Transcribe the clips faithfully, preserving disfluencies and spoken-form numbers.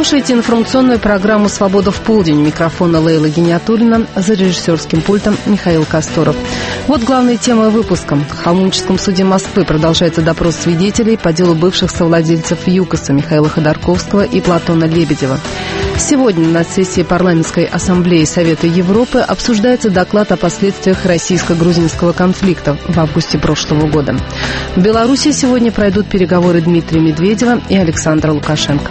слушаете информационную программу «Свобода в полдень». У микрофона Лейла Гиниатуллина, за режиссерским пультом Михаил Касторов. Вот главные темы выпуска. В Хамуническом суде Москвы продолжается допрос свидетелей по делу бывших совладельцев ЮКОСа Михаила Ходорковского и Платона Лебедева. Сегодня на сессии Парламентской ассамблеи Совета Европы обсуждается доклад о последствиях российско-грузинского конфликта в августе прошлого года. В Беларуси сегодня пройдут переговоры Дмитрия Медведева и Александра Лукашенко.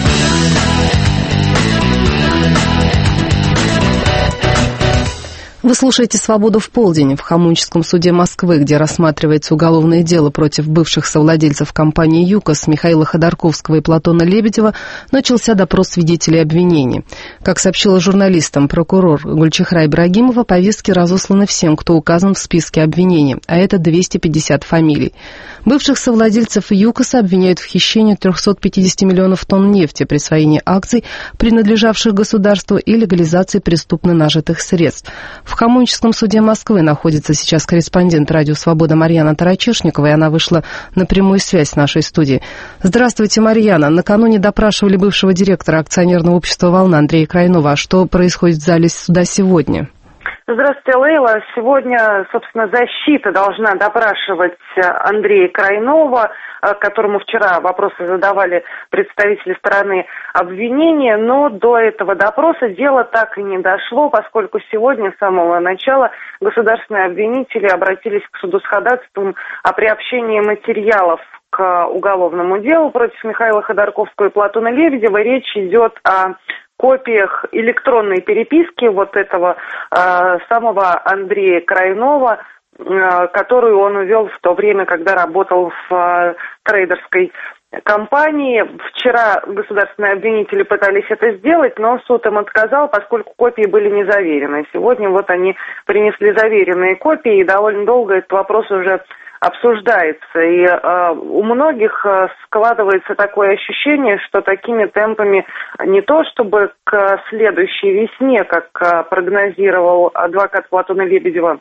Вы слушаете «Свободу в полдень». В Хамуническом суде Москвы, где рассматривается уголовное дело против бывших совладельцев компании ЮКОС Михаила Ходорковского и Платона Лебедева, начался допрос свидетелей обвинений. Как сообщила журналистам прокурор Гульчехра Ибрагимова, повестки разосланы всем, кто указан в списке обвинений, а это двести пятьдесят фамилий. Бывших совладельцев ЮКОСа обвиняют в хищении триста пятьдесят миллионов тонн нефти, присвоении акций, принадлежавших государству, и легализации преступно нажитых средств. В Хамуническом суде Москвы находится сейчас корреспондент радио «Свобода» Марьяна Тарачешникова, и она вышла на прямую связь с нашей студией. Здравствуйте, Марьяна. Накануне допрашивали бывшего директора акционерного общества «Волна» Андрея Крайнова. А что происходит в зале суда сегодня? Здравствуйте, Лейла. Сегодня, собственно, защита должна допрашивать Андрея Крайнова, которому вчера вопросы задавали представители стороны обвинения, но до этого допроса дело так и не дошло, поскольку сегодня с самого начала государственные обвинители обратились к суду с ходатайством о приобщении материалов к уголовному делу против Михаила Ходорковского и Платона Лебедева. Речь идет о копиях электронной переписки вот этого э, самого Андрея Крайнова, э, которую он увел в то время, когда работал в э, трейдерской компании. Вчера государственные обвинители пытались это сделать, но суд им отказал, поскольку копии были не заверены. Сегодня вот они принесли заверенные копии, и довольно долго этот вопрос уже обсуждается. И э, у многих э, складывается такое ощущение, что такими темпами не то чтобы к следующей весне, как э, прогнозировал адвокат Платона Лебедева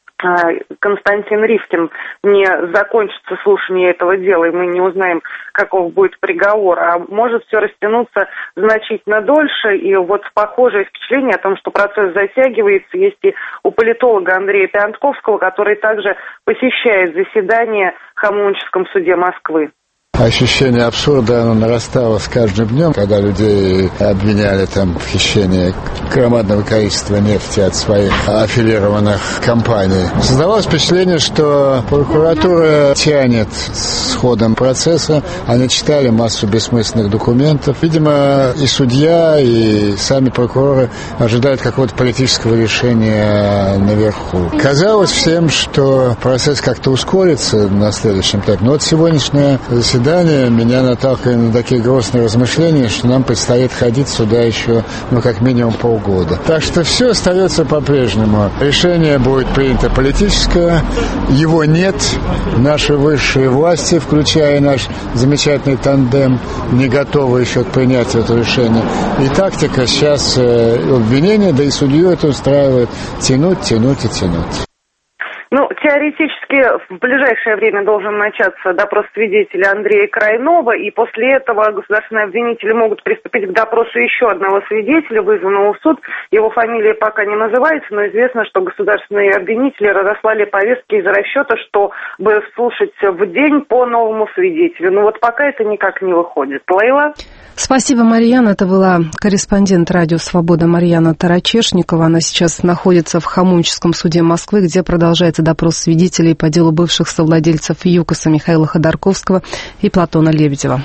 Константин Ривкин, не закончится слушание этого дела, и мы не узнаем, каков будет приговор, а может все растянуться значительно дольше. И вот похожее впечатление о том, что процесс затягивается, есть и у политолога Андрея Пиантковского, который также посещает заседание в Хамуническом суде Москвы. Ощущение абсурда, оно нарастало с каждым днем, когда людей обвиняли там в хищении громадного количества нефти от своих аффилированных компаний. Создавалось впечатление, что прокуратура тянет с ходом процесса. Они читали массу бессмысленных документов. Видимо, и судья, и сами прокуроры ожидают какого-то политического решения наверху. Казалось всем, что процесс как-то ускорится на следующем этапе. Но вот сегодняшнее заседание меня наталкивает на такие грустные размышления, что нам предстоит ходить сюда еще, ну, как минимум полгода. Так что все остается по-прежнему. Решение будет принято политическое, его нет. Наши высшие власти, включая наш замечательный тандем, не готовы еще к принятию этого решения. И тактика сейчас э, обвинения, да и судью это устраивает, тянуть, тянуть и тянуть. Ну, теоретически в ближайшее время должен начаться допрос свидетеля Андрея Крайнова, и после этого государственные обвинители могут приступить к допросу еще одного свидетеля, вызванного в суд. Его фамилия пока не называется, но известно, что государственные обвинители разослали повестки из расчета, чтобы слушать в день по новому свидетелю. Но вот пока это никак не выходит. Лейла? Спасибо, Марьяна. Это была корреспондент радио «Свобода» Марьяна Тарачешникова. Она сейчас находится в Хамуническом суде Москвы, где продолжается допрос свидетелей по делу бывших совладельцев ЮКОСа Михаила Ходорковского и Платона Лебедева.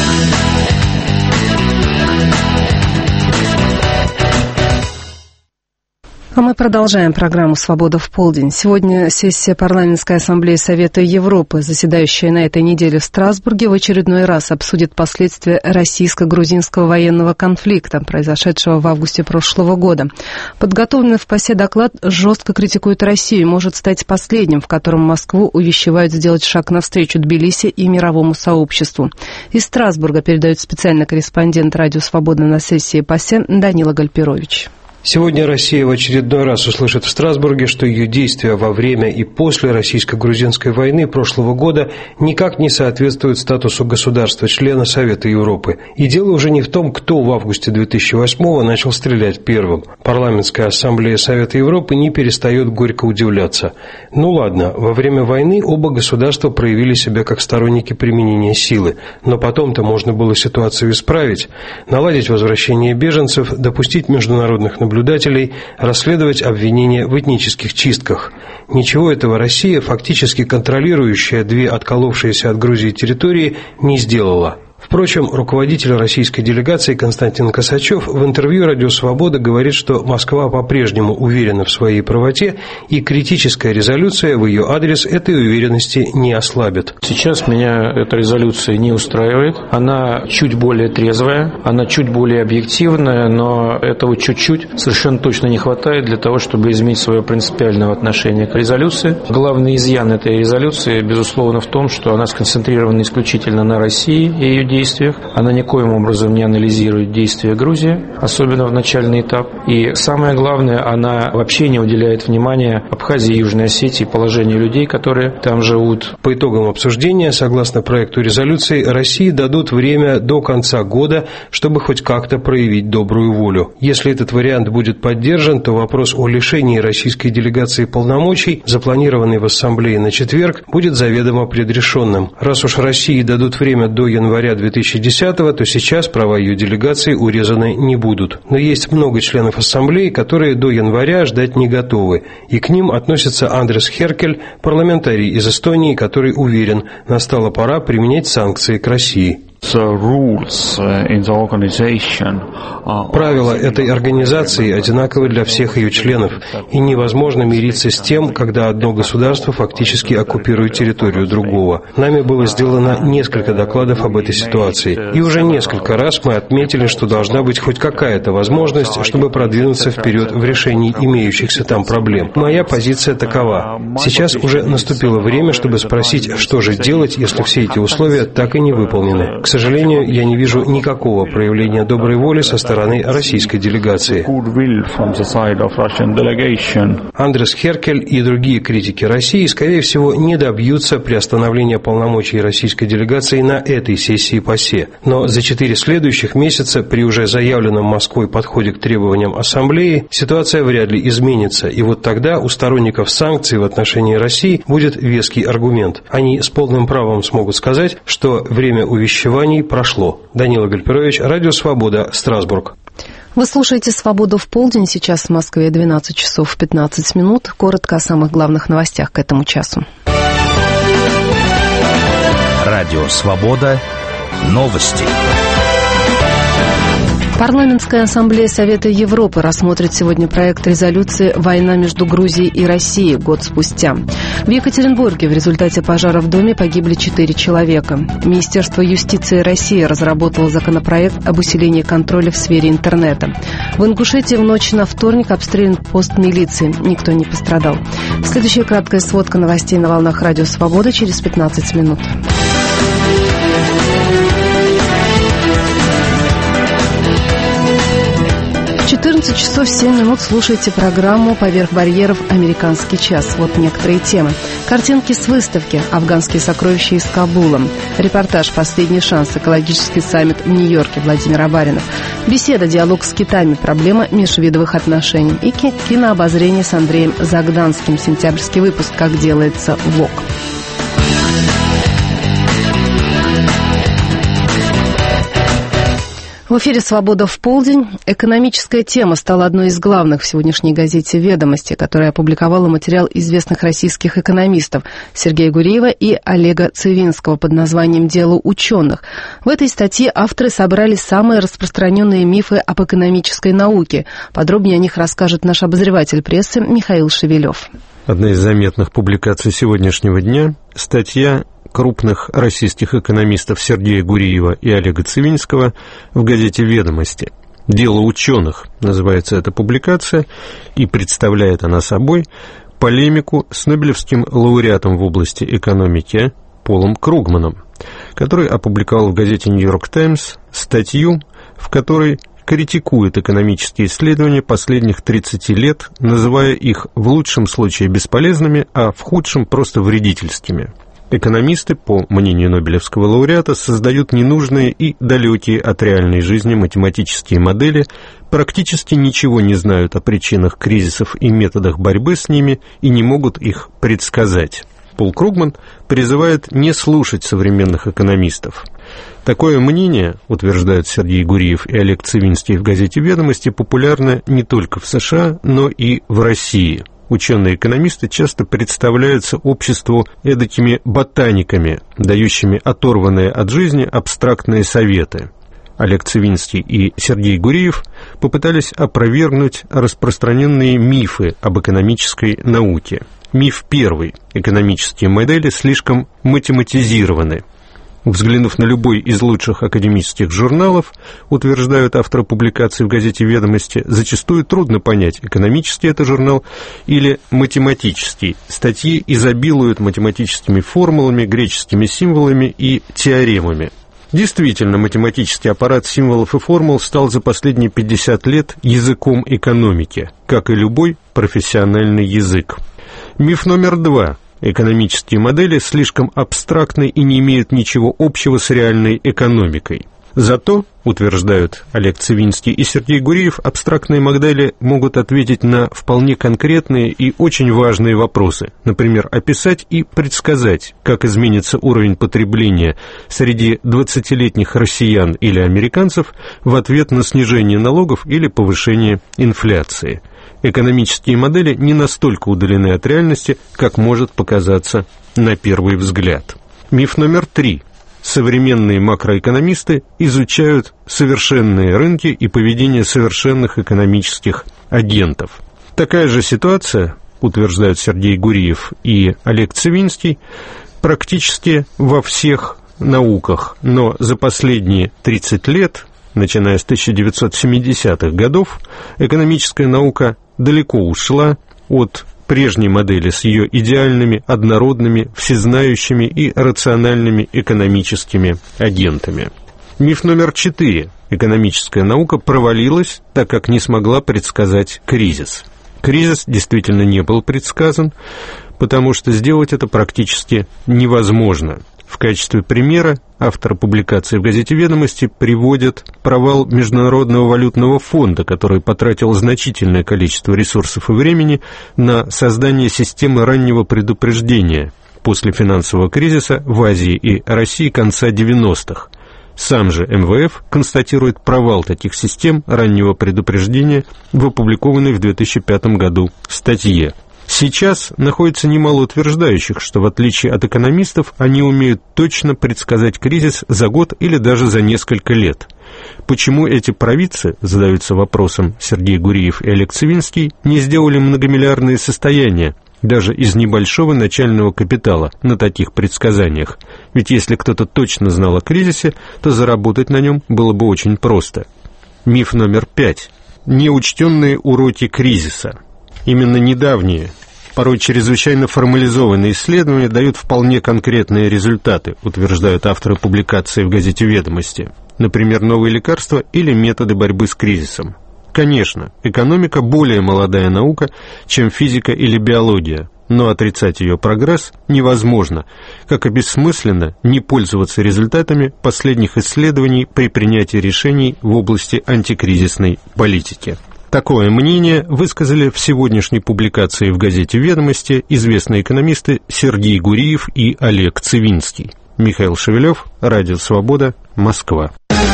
А мы продолжаем программу «Свобода в полдень». Сегодня сессия Парламентской ассамблеи Совета Европы, заседающая на этой неделе в Страсбурге, в очередной раз обсудит последствия российско-грузинского военного конфликта, произошедшего в августе прошлого года. Подготовленный в ПАСЕ доклад жестко критикует Россию и может стать последним, в котором Москву увещевают сделать шаг навстречу Тбилиси и мировому сообществу. Из Страсбурга передает специальный корреспондент радио «Свобода» на сессии ПАСЕ Данила Гальперович. Сегодня Россия в очередной раз услышит в Страсбурге, что ее действия во время и после российско-грузинской войны прошлого года никак не соответствуют статусу государства-члена Совета Европы. И дело уже не в том, кто в августе две тысячи восьмого начал стрелять первым. Парламентская ассамблея Совета Европы не перестает горько удивляться. Ну ладно, во время войны оба государства проявили себя как сторонники применения силы, но потом-то можно было ситуацию исправить, наладить возвращение беженцев, допустить международных наблюдателей, наблюдателей, расследовать обвинения в этнических чистках. Ничего этого Россия, фактически контролирующая две отколовшиеся от Грузии территории, не сделала. Впрочем, руководитель российской делегации Константин Косачев в интервью «Радио Свобода» говорит, что Москва по-прежнему уверена в своей правоте, и критическая резолюция в ее адрес этой уверенности не ослабит. Сейчас меня эта резолюция не устраивает. Она чуть более трезвая, она чуть более объективная, но этого чуть-чуть совершенно точно не хватает для того, чтобы изменить свое принципиальное отношение к резолюции. Главный изъян этой резолюции, безусловно, в том, что она сконцентрирована исключительно на России и ее действиях. Она никоим образом не анализирует действия Грузии, особенно в начальный этап. И самое главное, она вообще не уделяет внимания Абхазии и Южной Осетии, положению людей, которые там живут. По итогам обсуждения, согласно проекту резолюции, России дадут время до конца года, чтобы хоть как-то проявить добрую волю. Если этот вариант будет поддержан, то вопрос о лишении российской делегации полномочий, запланированный в Ассамблее на четверг, будет заведомо предрешенным. Раз уж России дадут время до января две тысячи десятого, то сейчас права ее делегации урезаны не будут. Но есть много членов Ассамблеи, которые до января ждать не готовы. И к ним относится Андрес Херкель, парламентарий из Эстонии, который уверен, настала пора применять санкции к России. Правила этой организации одинаковы для всех ее членов, и невозможно мириться с тем, когда одно государство фактически оккупирует территорию другого. Нами было сделано несколько докладов об этой ситуации, и уже несколько раз мы отметили, что должна быть хоть какая-то возможность, чтобы продвинуться вперед в решении имеющихся там проблем. Моя позиция такова. Сейчас уже наступило время, чтобы спросить, что же делать, если все эти условия так и не выполнены. К сожалению, я не вижу никакого проявления доброй воли со стороны российской делегации. Андрес Херкель и другие критики России, скорее всего, не добьются приостановления полномочий российской делегации на этой сессии ПАСЕ. Но за четыре следующих месяца при уже заявленном Москвой подходе к требованиям Ассамблеи ситуация вряд ли изменится. И вот тогда у сторонников санкций в отношении России будет веский аргумент. Они с полным правом смогут сказать, что время увещеваний прошло. Данила Гальперович, Радио Свобода, Страсбург. Вы слушаете «Свободу в полдень». Сейчас в Москве двенадцать часов пятнадцать минут. Коротко о самых главных новостях к этому часу. Радио «Свобода». Новости. Парламентская ассамблея Совета Европы рассмотрит сегодня проект резолюции «Война между Грузией и Россией. Год спустя». В Екатеринбурге в результате пожара в доме погибли четыре человека. Министерство юстиции России разработало законопроект об усилении контроля в сфере интернета. В Ингушетии в ночь на вторник обстрелян пост милиции. Никто не пострадал. Следующая краткая сводка новостей на волнах Радио Свобода через пятнадцать минут. четырнадцать часов семь минут слушайте программу «Поверх барьеров. Американский час». Вот некоторые темы. Картинки с выставки «Афганские сокровища из Кабула». Репортаж «Последний шанс. Экологический саммит в Нью-Йорке». Владимир Абаринов. Беседа «Диалог с Китаями. Проблема межвидовых отношений». И кинообозрение с Андреем Загданским. Сентябрьский выпуск «Как делается ВОК». В эфире «Свобода в полдень». Экономическая тема стала одной из главных в сегодняшней газете «Ведомости», которая опубликовала материал известных российских экономистов Сергея Гуриева и Олега Цивинского под названием «Дело ученых». В этой статье авторы собрали самые распространенные мифы об экономической науке. Подробнее о них расскажет наш обозреватель прессы Михаил Шевелев. Одна из заметных публикаций сегодняшнего дня – статья крупных российских экономистов Сергея Гуриева и Олега Цивинского в газете «Ведомости». «Дело ученых» называется эта публикация, и представляет она собой полемику с нобелевским лауреатом в области экономики Полом Кругманом, который опубликовал в газете «Нью-Йорк Таймс» статью, в которой критикует экономические исследования последних тридцати лет, называя их в лучшем случае бесполезными, а в худшем просто вредительскими. Экономисты, по мнению Нобелевского лауреата, создают ненужные и далекие от реальной жизни математические модели, практически ничего не знают о причинах кризисов и методах борьбы с ними и не могут их предсказать. Пол Кругман призывает не слушать современных экономистов. Такое мнение, утверждают Сергей Гуриев и Олег Цивинский в газете «Ведомости», популярно не только в США, но и в России. Ученые-экономисты часто представляются обществу эдакими ботаниками, дающими оторванные от жизни абстрактные советы. Олег Цивинский и Сергей Гуриев попытались опровергнуть распространенные мифы об экономической науке. Миф первый. Экономические модели слишком математизированы. Взглянув на любой из лучших академических журналов, утверждают авторы публикаций в газете «Ведомости», зачастую трудно понять, экономический это журнал или математический. Статьи изобилуют математическими формулами, греческими символами и теоремами. Действительно, математический аппарат символов и формул стал за последние пятьдесят лет языком экономики, как и любой профессиональный язык. Миф номер два. Экономические модели слишком абстрактны и не имеют ничего общего с реальной экономикой. Зато, утверждают Олег Цивинский и Сергей Гуриев, абстрактные модели могут ответить на вполне конкретные и очень важные вопросы. Например, описать и предсказать, как изменится уровень потребления среди двадцатилетних россиян или американцев в ответ на снижение налогов или повышение инфляции. Экономические модели не настолько удалены от реальности, как может показаться на первый взгляд. Миф номер три. Современные макроэкономисты изучают совершенные рынки и поведение совершенных экономических агентов. Такая же ситуация, утверждают Сергей Гуриев и Олег Цивинский, практически во всех науках, но за последние тридцать лет, начиная с тысяча девятьсот семидесятых годов, экономическая наука далеко ушла от прежней модели с ее идеальными, однородными, всезнающими и рациональными экономическими агентами. Миф номер четыре. Экономическая наука провалилась, так как не смогла предсказать кризис. Кризис действительно не был предсказан, потому что сделать это практически невозможно. В качестве примера автор публикации в газете «Ведомости» приводит провал Международного валютного фонда, который потратил значительное количество ресурсов и времени на создание системы раннего предупреждения после финансового кризиса в Азии и России конца девяностых. Сам же эм вэ эф констатирует провал таких систем раннего предупреждения в опубликованной в две тысячи пятом году статье. Сейчас находится немало утверждающих, что в отличие от экономистов, они умеют точно предсказать кризис за год или даже за несколько лет. Почему эти провидцы, задаются вопросом Сергей Гуриев и Олег Цивинский, не сделали многомиллиардные состояния, даже из небольшого начального капитала, на таких предсказаниях? Ведь если кто-то точно знал о кризисе, то заработать на нем было бы очень просто. Миф номер пять. Неучтенные уроки кризиса. Именно недавние, порой чрезвычайно формализованные исследования дают вполне конкретные результаты, утверждают авторы публикации в газете «Ведомости». Например, новые лекарства или методы борьбы с кризисом. Конечно, экономика более молодая наука, чем физика или биология, но отрицать ее прогресс невозможно, как и бессмысленно не пользоваться результатами последних исследований при принятии решений в области антикризисной политики. Такое мнение высказали в сегодняшней публикации в газете «Ведомости» известные экономисты Сергей Гуриев и Олег Цивинский. Михаил Шевелев, Радио «Свобода», Москва.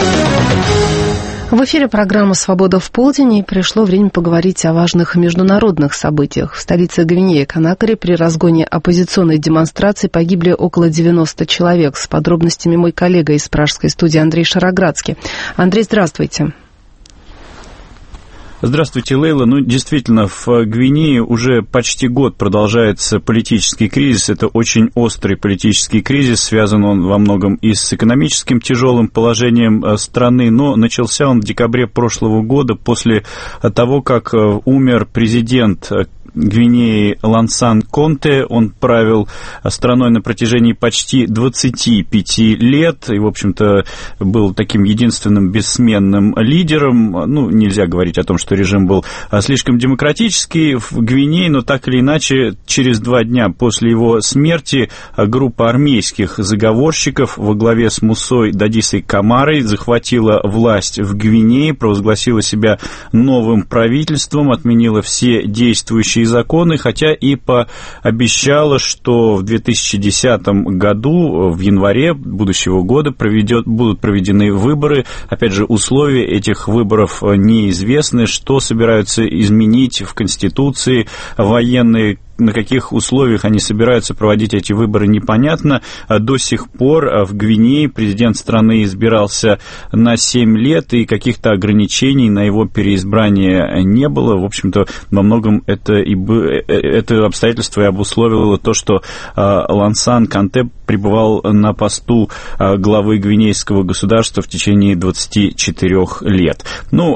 В эфире программа «Свобода в полдень», и пришло время поговорить о важных международных событиях. В столице Гвинеи-Конакри при разгоне оппозиционной демонстрации погибли около девяноста человек. С подробностями мой коллега из пражской студии Андрей Шароградский. Андрей, здравствуйте. Здравствуйте, Лейла. Ну, действительно, в Гвинее уже почти год продолжается политический кризис. Это очень острый политический кризис. Связан он во многом и с экономическим тяжелым положением страны, но начался он в декабре прошлого года после того, как умер президент Гвинеи Лансан Конте. Он правил страной на протяжении почти двадцати пяти лет и, в общем-то, был таким единственным бессменным лидером. Ну, нельзя говорить о том, что режим был слишком демократический в Гвинее, но так или иначе, через два дня после его смерти группа армейских заговорщиков во главе с Мусой Дадисой Камарой захватила власть в Гвинее, провозгласила себя новым правительством, отменила все действующие законы, хотя и пообещала, что в две тысячи десятом году, в январе будущего года, проведет, будут проведены выборы. Опять же, условия этих выборов неизвестны, что собираются изменить в Конституции военные. На каких условиях они собираются проводить эти выборы, непонятно. До сих пор в Гвинее президент страны избирался на семь лет, и каких-то ограничений на его переизбрание не было. В общем-то, во многом это, и это обстоятельство и обусловило то, что Лансан Конте пребывал на посту главы гвинейского государства в течение двадцати четырёх лет. Ну,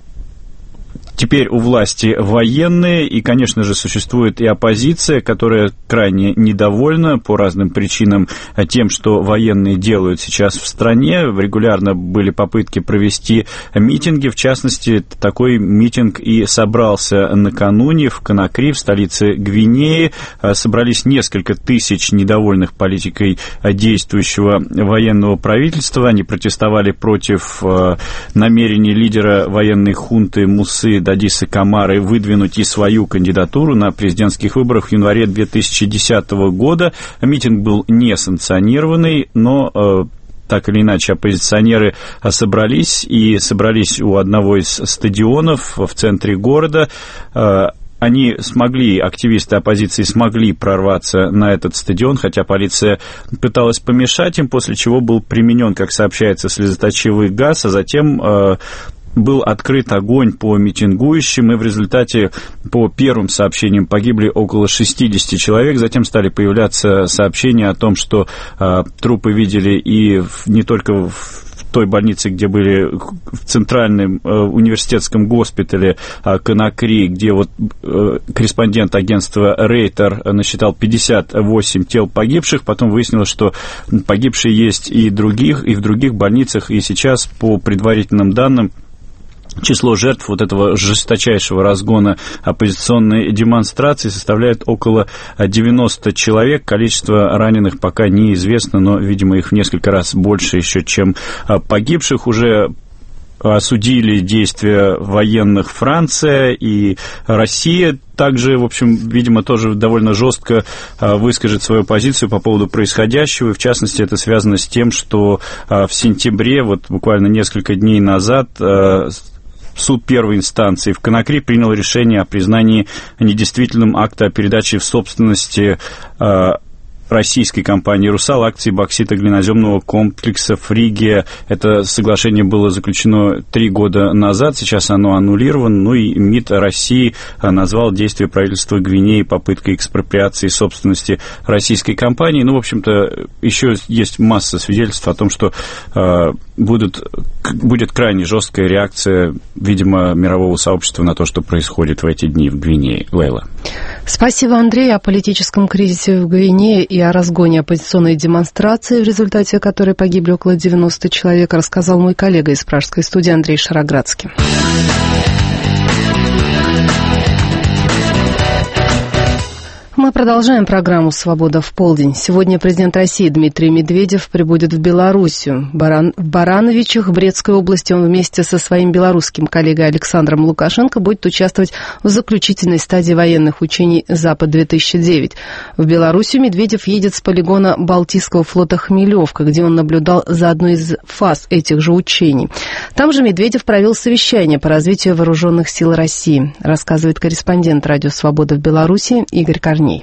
теперь у власти военные, и, конечно же, существует и оппозиция, которая крайне недовольна по разным причинам тем, что военные делают сейчас в стране. Регулярно были попытки провести митинги, в частности, такой митинг и собрался накануне в Конакри, в столице Гвинеи. Собрались несколько тысяч недовольных политикой действующего военного правительства. Они протестовали против намерений лидера военной хунты Мусы Дадисы Камары выдвинуть и свою кандидатуру на президентских выборах в январе две тысячи десятого года. Митинг был не санкционированный, но э, так или иначе оппозиционеры собрались и собрались у одного из стадионов в центре города. Э, Они смогли, активисты оппозиции смогли прорваться на этот стадион, хотя полиция пыталась помешать им, после чего был применен, как сообщается, слезоточивый газ, а затем э, был открыт огонь по митингующим, и в результате, по первым сообщениям, погибли около шестидесяти человек. Затем стали появляться сообщения о том, что э, трупы видели и в, не только в той больнице, где были в центральном э, университетском госпитале э, Конакри, где вот э, корреспондент агентства Рейтер насчитал пятьдесят восемь тел погибших. Потом выяснилось, что погибшие есть и других, и в других больницах. И сейчас, по предварительным данным, число жертв вот этого жесточайшего разгона оппозиционной демонстрации составляет около девяноста человек. Количество раненых пока неизвестно, но, видимо, их в несколько раз больше еще, чем погибших. Уже осудили действия военных Франция и Россия. Также, в общем, видимо, тоже довольно жестко выскажет свою позицию по поводу происходящего. И, в частности, это связано с тем, что в сентябре, вот буквально несколько дней назад, суд первой инстанции в Конакри принял решение о признании недействительным акта о передаче в собственности российской компании «Русал» акции бокситоглиноземного комплекса «Фригия». Это соглашение было заключено три года назад, сейчас оно аннулировано. Ну и МИД России назвал действия правительства Гвинеи попыткой экспроприации собственности российской компании. Ну, в общем-то, еще есть масса свидетельств о том, что э, будут, будет крайне жесткая реакция, видимо, мирового сообщества на то, что происходит в эти дни в Гвинее. Лейла. Спасибо, Андрей. О политическом кризисе в Гвинее и о разгоне оппозиционной демонстрации, в результате которой погибли около девяноста человек, рассказал мой коллега из пражской студии Андрей Шароградский. Мы продолжаем программу «Свобода в полдень». Сегодня президент России Дмитрий Медведев прибудет в Белоруссию. Баран... В Барановичах, в Брестской области, он вместе со своим белорусским коллегой Александром Лукашенко будет участвовать в заключительной стадии военных учений «Запад-две тысячи девять». В Белоруссию Медведев едет с полигона Балтийского флота «Хмелевка», где он наблюдал за одной из фаз этих же учений. Там же Медведев провел совещание по развитию вооруженных сил России, рассказывает корреспондент радио «Свобода» в Беларуси Игорь Корней.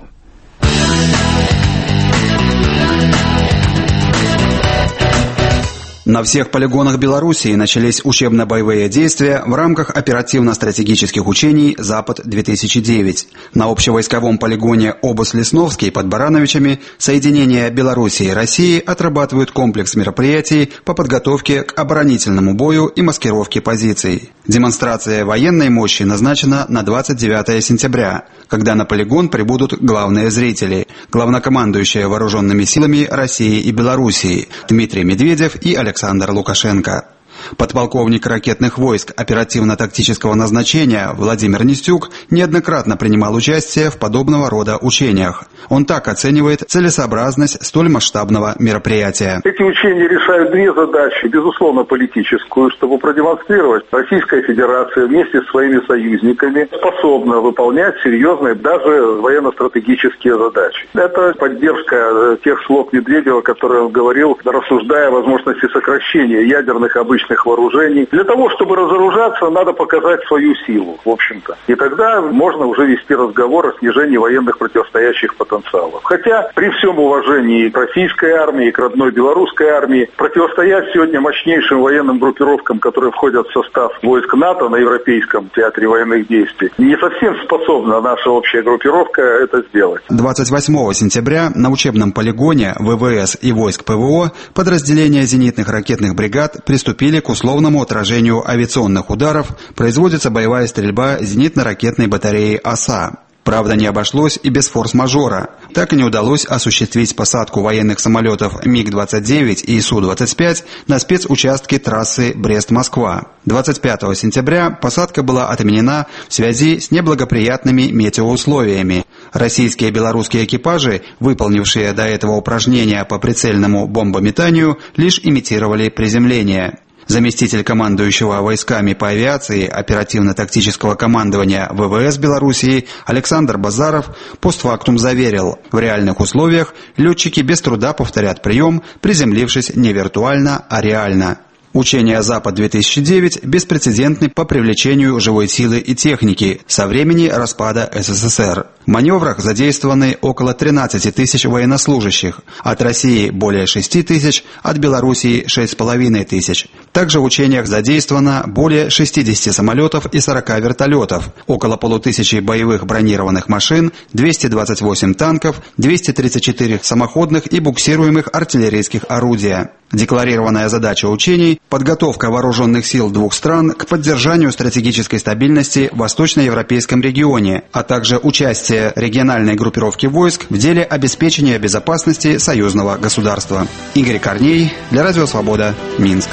На всех полигонах Белоруссии начались учебно-боевые действия в рамках оперативно-стратегических учений «Запад-две тысячи девять». На общевойсковом полигоне Обус-Лесновский под Барановичами соединения Белоруссии и России отрабатывают комплекс мероприятий по подготовке к оборонительному бою и маскировке позиций. Демонстрация военной мощи назначена на двадцать девятое сентября, когда на полигон прибудут главные зрители – главнокомандующие вооруженными силами России и Белоруссии Дмитрий Медведев и Александр Лукашенко. Подполковник ракетных войск оперативно-тактического назначения Владимир Нестюк неоднократно принимал участие в подобного рода учениях. Он так оценивает целесообразность столь масштабного мероприятия. Эти учения решают две задачи. Безусловно, политическую, чтобы продемонстрировать, Российская Федерация вместе с своими союзниками способна выполнять серьезные, даже военно-стратегические задачи. Это поддержка тех слов Медведева, которые он говорил, рассуждая о возможности сокращения ядерных обычных вооружений. Для того, чтобы разоружаться, надо показать свою силу, в общем-то. И тогда можно уже вести разговор о снижении военных противостоящих потенциалов. Хотя, при всем уважении к российской армии, к родной белорусской армии, противостоять сегодня мощнейшим военным группировкам, которые входят в состав войск НАТО на Европейском театре военных действий, не совсем способна наша общая группировка это сделать. двадцать восьмого сентября на учебном полигоне ВВС и войск ПВО подразделения зенитных ракетных бригад приступили к условному отражению авиационных ударов, производится боевая стрельба зенитно-ракетной батареи «Оса». Правда, не обошлось и без форс-мажора. Так и не удалось осуществить посадку военных самолетов МиГ двадцать девять и Су двадцать пять на спецучастке трассы Брест-Москва. двадцать пятого сентября посадка была отменена в связи с неблагоприятными метеоусловиями. Российские и белорусские экипажи, выполнившие до этого упражнения по прицельному бомбометанию, лишь имитировали приземление. Заместитель командующего войсками по авиации оперативно-тактического командования ВВС Белоруссии Александр Базаров постфактум заверил, в реальных условиях летчики без труда повторят прием, приземлившись не виртуально, а реально. Учения «Запад-две тысячи девять» беспрецедентны по привлечению живой силы и техники со времени распада СССР. В маневрах задействованы около тринадцати тысяч военнослужащих, от России более шести тысяч, от Белоруссии шесть с половиной тысяч. Также в учениях задействовано более шестидесяти самолетов и сорока вертолетов, около полутысячи боевых бронированных машин, двести двадцать восемь танков, двести тридцать четыре самоходных и буксируемых артиллерийских орудия. Декларированная задача учений – подготовка вооруженных сил двух стран к поддержанию стратегической стабильности в восточноевропейском регионе, а также участие региональной группировки войск в деле обеспечения безопасности союзного государства. Игорь Корней для Радио Свобода, Минск.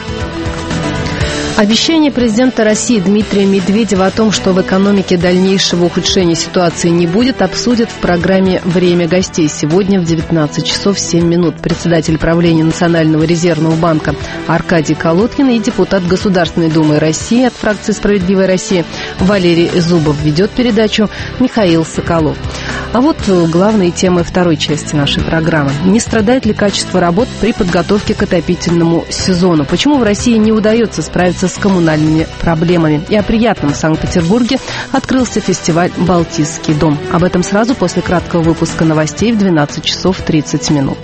Обещание президента России Дмитрия Медведева о том, что в экономике дальнейшего ухудшения ситуации не будет, обсудят в программе «Время гостей» сегодня в девятнадцать часов семь минут. Председатель правления Национального резервного банка Аркадий Колодкин и депутат Государственной Думы России от фракции «Справедливая Россия» Валерий Зубов ведет передачу Михаил Соколов. А вот главные темы второй части нашей программы. Не страдает ли качество работ при подготовке к отопительному сезону? Почему в России не удается справиться с коммунальными проблемами? И о приятном в Санкт-Петербурге открылся фестиваль «Балтийский дом». Об этом сразу после краткого выпуска новостей в двенадцать часов тридцать минут.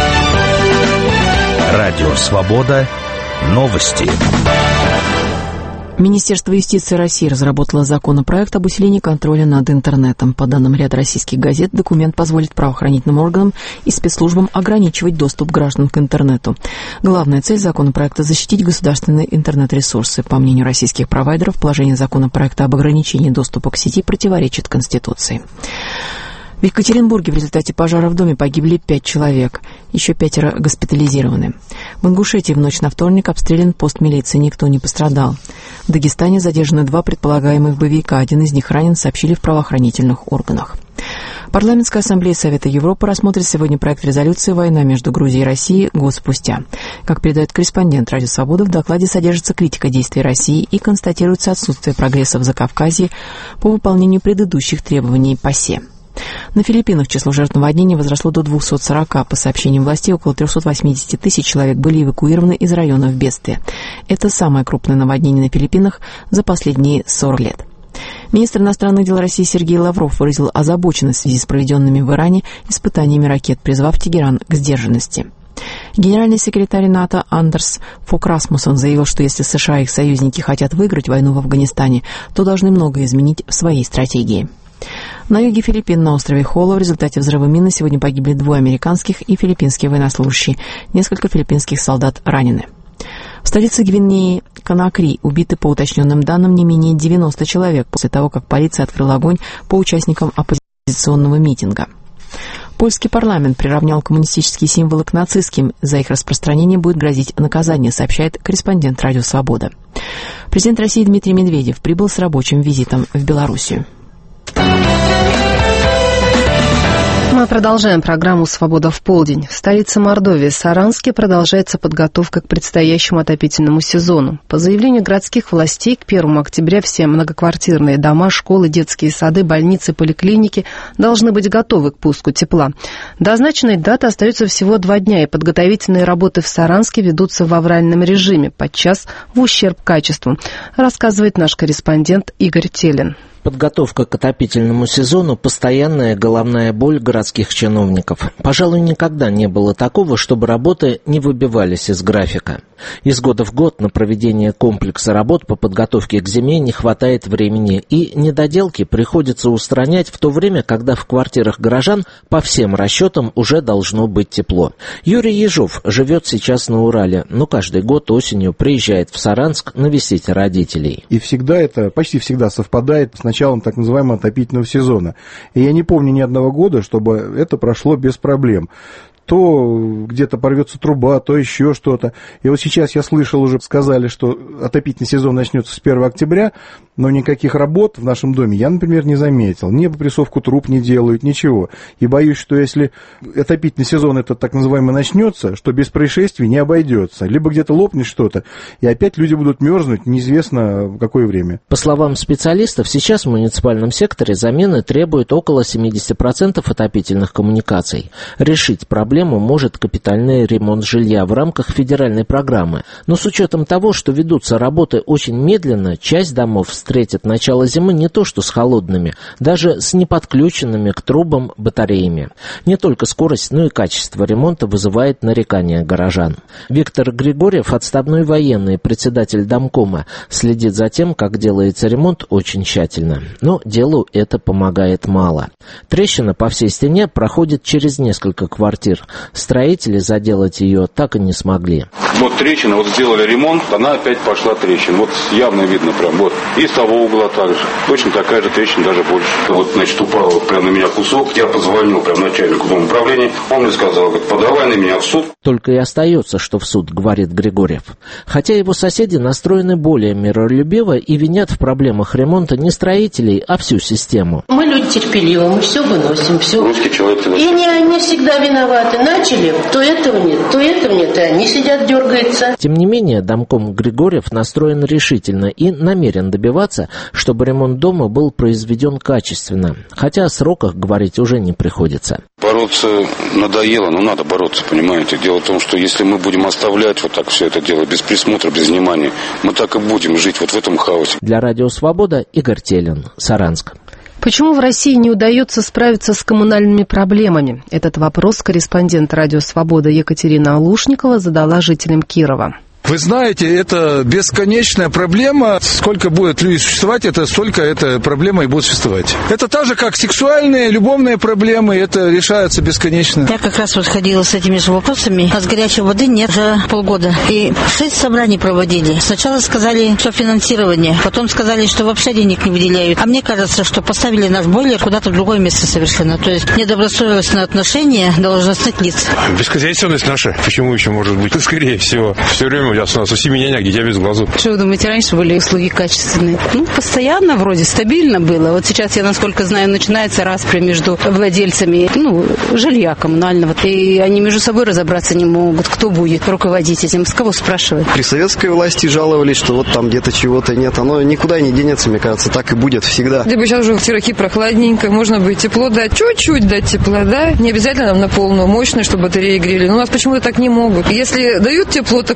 Радио «Свобода». Новости. Министерство юстиции России разработало законопроект об усилении контроля над интернетом. По данным ряда российских газет, документ позволит правоохранительным органам и спецслужбам ограничивать доступ граждан к интернету. Главная цель законопроекта – защитить государственные интернет-ресурсы. По мнению российских провайдеров, положение законопроекта об ограничении доступа к сети противоречит Конституции. В Екатеринбурге в результате пожара в доме погибли пять человек. Еще пятеро госпитализированы. В Ингушетии в ночь на вторник обстрелян пост милиции. Никто не пострадал. В Дагестане задержаны два предполагаемых боевика. Один из них ранен, сообщили в правоохранительных органах. Парламентская ассамблея Совета Европы рассмотрит сегодня проект резолюции «Война между Грузией и Россией год спустя». Как передает корреспондент «Радио Свобода», в докладе содержится критика действий России и констатируется отсутствие прогресса в Закавказье по выполнению предыдущих требований ПАСЕ. На Филиппинах число жертв наводнения возросло до двухсот сорока. По сообщениям властей, около трехсот восьмидесяти тысяч человек были эвакуированы из районов бедствия. Это самое крупное наводнение на Филиппинах за последние сорок лет. Министр иностранных дел России Сергей Лавров выразил озабоченность в связи с проведенными в Иране испытаниями ракет, призвав Тегеран к сдержанности. Генеральный секретарь НАТО Андерс Фок Расмуссен заявил, что если США и их союзники хотят выиграть войну в Афганистане, то должны многое изменить в своей стратегии. На юге Филиппин, на острове Холо, в результате взрыва мины сегодня погибли двое американских и филиппинские военнослужащие. Несколько филиппинских солдат ранены. В столице Гвинеи Конакри убиты, по уточненным данным, не менее девяносто человек после того, как полиция открыла огонь по участникам оппозиционного митинга. Польский парламент приравнял коммунистические символы к нацистским. За их распространение будет грозить наказание, сообщает корреспондент «Радио Свобода». Президент России Дмитрий Медведев прибыл с рабочим визитом в Белоруссию. Мы продолжаем программу «Свобода в полдень». В столице Мордовии, Саранске, продолжается подготовка к предстоящему отопительному сезону. По заявлению городских властей, к первому октября все многоквартирные дома, школы, детские сады, больницы, поликлиники должны быть готовы к пуску тепла. До означенной даты остается всего два дня, и подготовительные работы в Саранске ведутся в авральном режиме, подчас в ущерб качеству, рассказывает наш корреспондент Игорь Телин. Подготовка к отопительному сезону – постоянная головная боль городских чиновников. Пожалуй, никогда не было такого, чтобы работы не выбивались из графика. Из года в год на проведение комплекса работ по подготовке к зиме не хватает времени, и недоделки приходится устранять в то время, когда в квартирах горожан по всем расчетам уже должно быть тепло. Юрий Ежов живет сейчас на Урале, но каждый год осенью приезжает в Саранск навестить родителей. И всегда это, почти всегда совпадает с началом так называемого отопительного сезона. И я не помню ни одного года, чтобы это прошло без проблем. То где-то порвется труба, то еще что-то. И вот сейчас я слышал, уже сказали, что отопительный сезон начнется с первого октября, но никаких работ в нашем доме я, например, не заметил. Ни попрессовку труб не делают, ничего. И боюсь, что если отопительный сезон этот так называемый начнется, что без происшествий не обойдется. Либо где-то лопнет что-то, и опять люди будут мерзнуть неизвестно в какое время. По словам специалистов, сейчас в муниципальном секторе замены требуют около семьдесят процентов отопительных коммуникаций. Решить проблему Проблему может капитальный ремонт жилья в рамках федеральной программы. Но с учетом того, что ведутся работы очень медленно, часть домов встретит начало зимы не то что с холодными, даже с неподключенными к трубам батареями. Не только скорость, но и качество ремонта вызывает нарекания горожан. Виктор Григорьев, отставной военный, председатель домкома, следит за тем, как делается ремонт, очень тщательно. Но делу это помогает мало. Трещина по всей стене проходит через несколько квартир. Строители заделать ее так и не смогли. Вот трещина, вот сделали ремонт, она опять пошла трещина. Вот явно видно прям, вот. И с того угла также. Точно такая же трещина, даже больше. Вот, значит, упал вот прям на меня кусок. Я позвонил прям начальнику дома управления. Он мне сказал, говорит, подавай на меня в суд. Только и остается, что в суд, говорит Григорьев. Хотя его соседи настроены более миролюбиво и винят в проблемах ремонта не строителей, а всю систему. Мы люди терпеливые, мы все выносим, все. Русский человек. И не они всегда виноваты. Начали, то этого нет, то этого нет, и они сидят, дергаются. Тем не менее, домком Григорьев настроен решительно и намерен добиваться, чтобы ремонт дома был произведен качественно. Хотя о сроках говорить уже не приходится. Бороться надоело, но надо бороться, понимаете. Дело в том, что если мы будем оставлять вот так все это дело, без присмотра, без внимания, мы так и будем жить вот в этом хаосе. Для Радио Свобода Игорь Телин, Саранск. Почему в России не удается справиться с коммунальными проблемами? Этот вопрос корреспондент Радио Свобода Екатерина Алушникова задала жителям Кирова. Вы знаете, это бесконечная проблема. Сколько будет люди существовать, это столько эта проблема и будет существовать. Это так же, как сексуальные, любовные проблемы, это решаются бесконечно. Я как раз вот ходила с этими же вопросами. У нас горячей воды нет уже полгода. И шесть собраний проводили. Сначала сказали, что финансирование, потом сказали, что вообще денег не выделяют. А мне кажется, что поставили наш бойлер куда-то в другое место совершенно. То есть недобросовестное отношение должностных лиц. Бесхозяйственность наша. Почему еще может быть? Скорее всего. Все время у нас у семьи няня, дитя без глазу. Что вы думаете, раньше были услуги качественные? Ну, постоянно вроде, стабильно было. Вот сейчас, я насколько знаю, начинается распря между владельцами, ну, жилья коммунального. И они между собой разобраться не могут. Кто будет руководить этим? С кого спрашивать? При советской власти жаловались, что вот там где-то чего-то нет. Оно никуда не денется, мне кажется. Так и будет всегда. Либо сейчас уже в Тираки прохладненько, можно бы тепло дать, чуть-чуть дать тепла, да? Не обязательно нам на полную мощность, чтобы батареи грели. Но у нас почему-то так не могут. Если дают тепло, так уж на все.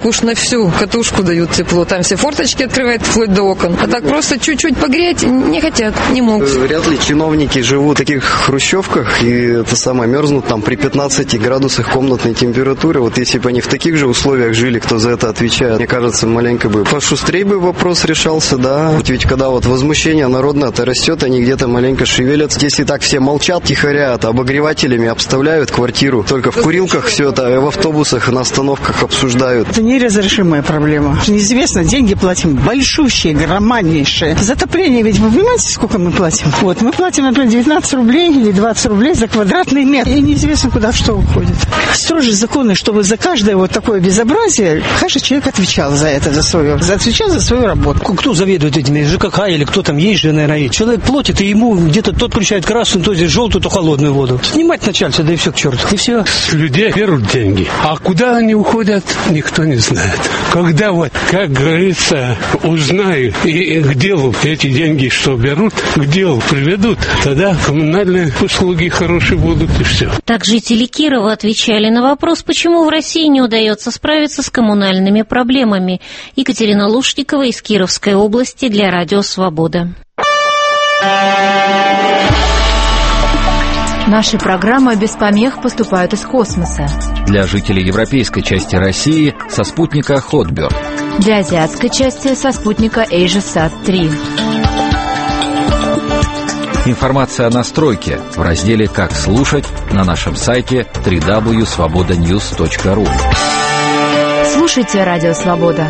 всю катушку дают тепло. Там все форточки открывают вплоть до окон. А так просто чуть-чуть погреть не хотят, не могут. Вряд ли чиновники живут в таких хрущевках и это самое мерзнут там при пятнадцати градусах комнатной температуры. Вот если бы они в таких же условиях жили, кто за это отвечает, мне кажется, маленько бы пошустрее бы вопрос решался, да. Ведь когда вот возмущение народное-то растет, они где-то маленько шевелятся. Если так все молчат, тихорят, обогревателями обставляют квартиру, только в курилках все это, в автобусах и на остановках обсуждают. Это неразрешимая проблема. Неизвестно, деньги платим большущие, громаднейшие. За отопление ведь вы понимаете, сколько мы платим? Вот, мы платим, например, девятнадцать рублей или двадцать рублей за квадратный метр. И неизвестно, куда что уходит. Строже законы, чтобы за каждое вот такое безобразие каждый человек отвечал за это, за свое, отвечал за свою работу. Кто заведует этими ЖКХ или кто там есть же, наверное, человек платит, и ему где-то тот включает красную, то здесь желтую, то холодную воду. Снимать начальство, да и все к черту. И все. С людей берут деньги. А куда они уходят, никто не знает. Когда вот, как говорится, узнают и к делу эти деньги, что берут, к делу приведут, тогда коммунальные услуги хорошие будут и все. Так жители Кирова отвечали на вопрос, почему в России не удается справиться с коммунальными проблемами. Екатерина Лушникова из Кировской области для Радио Свобода. Наши программы без помех поступают из космоса. Для жителей европейской части России со спутника Хотберд. Для азиатской части со спутника AsiaSat три. Информация о настройке в разделе «Как слушать» на нашем сайте дабл ю дабл ю дабл ю точка свобода ньюс точка ру. Слушайте Радио Свобода.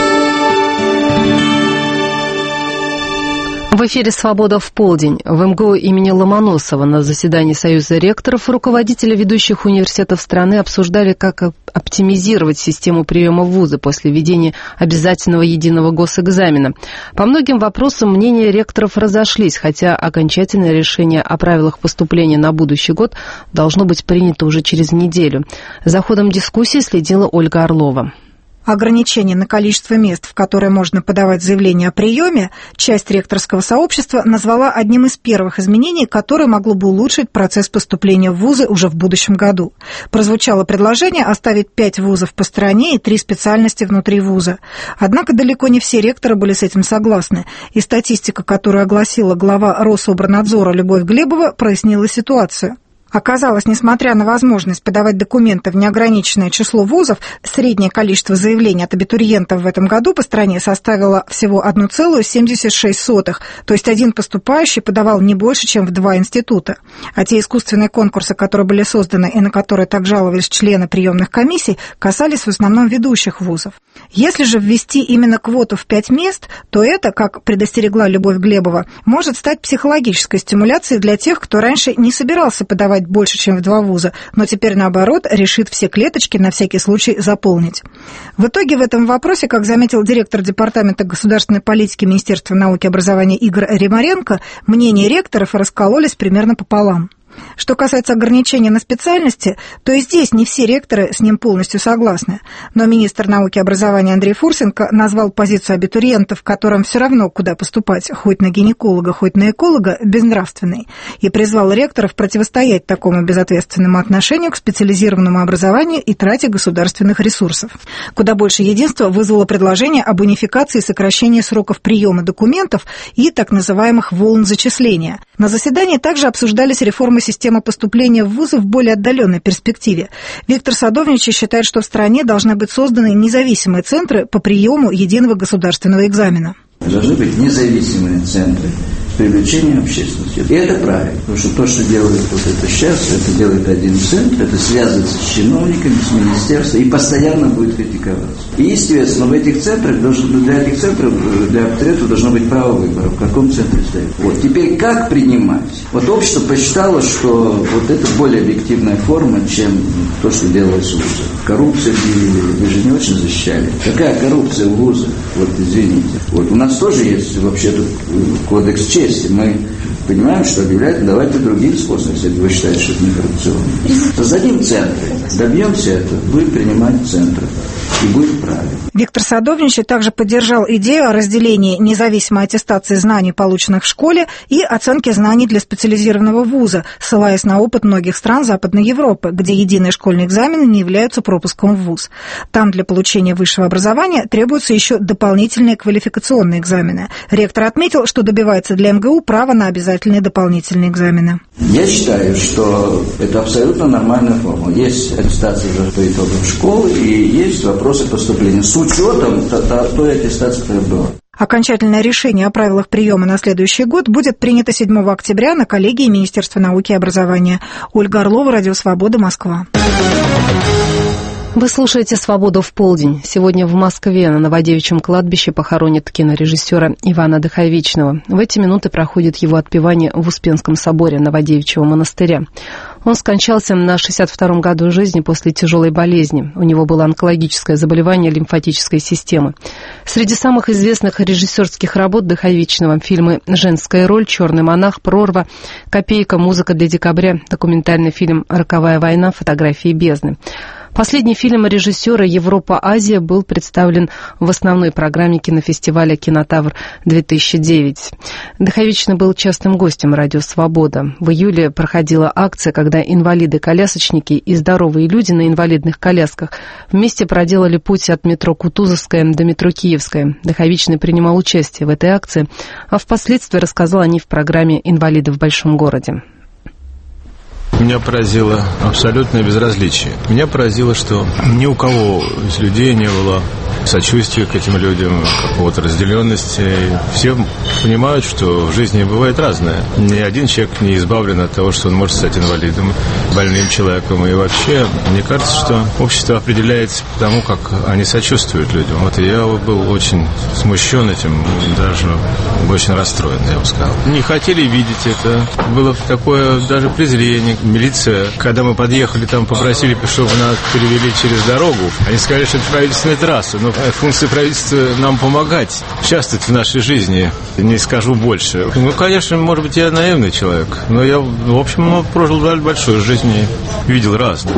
В эфире «Свобода в полдень». В эм гэ у имени Ломоносова на заседании Союза ректоров руководители ведущих университетов страны обсуждали, как оптимизировать систему приема в вузы после введения обязательного единого госэкзамена. По многим вопросам мнения ректоров разошлись, хотя окончательное решение о правилах поступления на будущий год должно быть принято уже через неделю. За ходом дискуссии следила Ольга Орлова. Ограничение на количество мест, в которые можно подавать заявление о приеме, часть ректорского сообщества назвала одним из первых изменений, которое могло бы улучшить процесс поступления в вузы уже в будущем году. Прозвучало предложение оставить пять вузов по стране и три специальности внутри вуза. Однако далеко не все ректоры были с этим согласны, и статистика, которую огласила глава Рособорнадзора Любовь Глебова, прояснила ситуацию. Оказалось, несмотря на возможность подавать документы в неограниченное число вузов, среднее количество заявлений от абитуриентов в этом году по стране составило всего одна целая семьдесят шесть сотых, то есть один поступающий подавал не больше, чем в два института. А те искусственные конкурсы, которые были созданы и на которые так жаловались члены приемных комиссий, касались в основном ведущих вузов. Если же ввести именно квоту в пять мест, то это, как предостерегла Любовь Глебова, может стать психологической стимуляцией для тех, кто раньше не собирался подавать больше, чем в два вуза, но теперь, наоборот, решит все клеточки на всякий случай заполнить. В итоге в этом вопросе, как заметил директор Департамента государственной политики Министерства науки и образования Игорь Римаренко, мнения ректоров раскололись примерно пополам. Что касается ограничений на специальности, то и здесь не все ректоры с ним полностью согласны. Но министр науки и образования Андрей Фурсенко назвал позицию абитуриентов, которым все равно куда поступать, хоть на гинеколога, хоть на эколога, безнравственной, и призвал ректоров противостоять такому безответственному отношению к специализированному образованию и трате государственных ресурсов. Куда больше единства вызвало предложение об унификации и сокращении сроков приема документов и так называемых волн зачисления. На заседании также обсуждались реформы системы поступления в вузы в более отдаленной перспективе. Виктор Садовничий считает, что в стране должны быть созданы независимые центры по приему единого государственного экзамена. Должны быть независимые центры привлечения общественности. И это правильно, потому что то, что делает вот это сейчас, это делает один центр, это связывается с чиновниками, с министерством и постоянно будет критиковаться. И, естественно, в этих центрах, для этих центров, для абитуриентов должно быть право выбора, в каком центре стоит. Вот. Теперь как принимать? Вот общество посчитало, что вот это более объективная форма, чем то, что делалось в вузах. Коррупция, вы же не очень защищали. Какая коррупция в вузах? Вот, извините. Вот, у нас тоже есть вообще-то кодекс чести. Мы понимаем, что объявляют, давайте другим способом, если вы считаете, что это не коррупционно. Создадим центры, добьемся этого, будем принимать центры. и будет правильно. Виктор Садовничий также поддержал идею о разделении независимой аттестации знаний, полученных в школе, и оценки знаний для специализированного вуза, ссылаясь на опыт многих стран Западной Европы, где единые школьные экзамены не являются пропуском в вуз. Там для получения высшего образования требуются еще дополнительные квалификационные экзамены. Ректор отметил, что добивается для эм гэ у права на обязательные дополнительные экзамены. Я считаю, что это абсолютно нормальная форма. Есть аттестация уже по итогам школы и есть вопросы поступления с учетом той аттестации, которая была. Окончательное решение о правилах приема на следующий год будет принято седьмого октября на коллегии Министерства науки и образования. Ольга Орлова, Радио Свобода, Москва. Вы слушаете «Свободу в полдень». Сегодня в Москве на Новодевичьем кладбище похоронят кинорежиссера Ивана Дыховичного. В эти минуты проходит его отпевание в Успенском соборе Новодевичьего монастыря. Он скончался на шестьдесят втором году жизни после тяжелой болезни. У него было онкологическое заболевание лимфатической системы. Среди самых известных режиссерских работ Дыховичного фильмы «Женская роль», «Черный монах», «Прорва», «Копейка», «Музыка для декабря», документальный фильм «Роковая война», «Фотографии бездны». Последний фильм режиссера «Европа-Азия» был представлен в основной программе кинофестиваля «Кинотавр-две тысячи девять». Дыховичный был частым гостем «Радио Свобода». В июле проходила акция, когда инвалиды-колясочники и здоровые люди на инвалидных колясках вместе проделали путь от метро Кутузовская до метро Киевская. Дыховичный принимал участие в этой акции, а впоследствии рассказал о ней в программе «Инвалиды в большом городе». Меня поразило абсолютное безразличие. Меня поразило, что ни у кого из людей не было сочувствия к этим людям, какого-то разделенности. Все понимают, что в жизни бывает разное. Ни один человек не избавлен от того, что он может стать инвалидом, больным человеком. И вообще, мне кажется, что общество определяется по тому, как они сочувствуют людям. Вот я был очень смущен этим, даже очень расстроен, я бы сказал. Не хотели видеть это. Было такое даже презрение. Милиция, когда мы подъехали, там попросили, чтобы нас перевели через дорогу. Они сказали, что это правительственная трасса. Но функция правительства нам помогать, участвовать в нашей жизни. Не скажу больше. Ну, конечно, может быть, я наивный человек. Но я, в общем, прожил большую жизнь и видел разное.